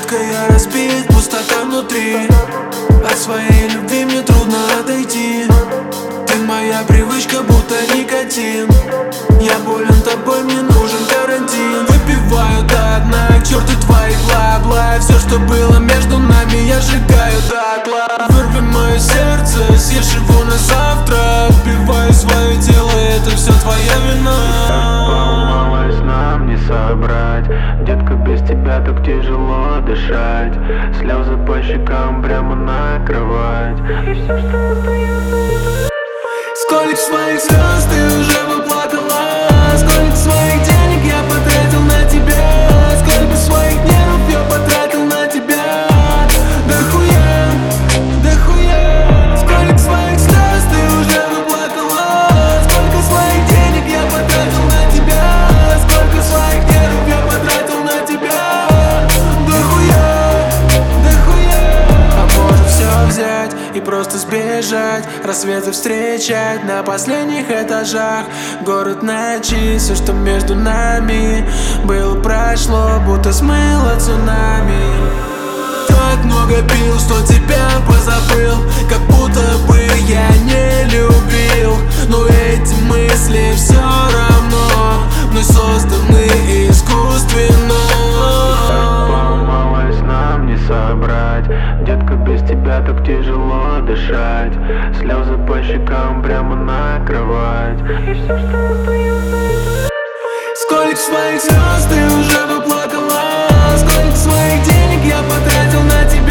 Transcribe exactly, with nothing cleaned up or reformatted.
Сколько я разбит, пустота внутри. От своей любви мне трудно отойти. Ты моя привычка, будто никотин. Я болен тобой, мне нужен карантин. Выпиваю до дна, к черту твои бла-бла. Все, что было между нами, я сжигаю дотла. Вырви мое сердце, съешь его на завтра. Вбиваю свое тело, это все твоя вина. Поломалась, нам не собрать. Детка, без тебя так тяжело дышать. Слезы по щекам прямо на кровать. И все, что остается. Сколько своих слез ты уже выплакала? Сколько своих денег я потратил на тебя? Сколько своих нервов я потратил на тебя? Да хуя, да хуя. Сколько своих слез ты уже выплакала? Сколько своих денег я потратил на тебя? Сколько своих нервов я потратил на тебя? Да хуя, да хуя. А может все взять и просто сбежать, рассветы встречать на последних этажах. Город ночи, все, что между нами было, прошло, будто смыло цунами. Так много пил, что тебя позабыл, как будто бы я не любил. Но эти мысли все равно мной созданы искусственно. Поломалась, нам не собрать. Детка, без тебя так тяжело дышать. Слезы по щекам прямо на кровать. И все, что остается. Сколько своих слез ты уже выплакала? Сколько своих денег я потратил на тебя?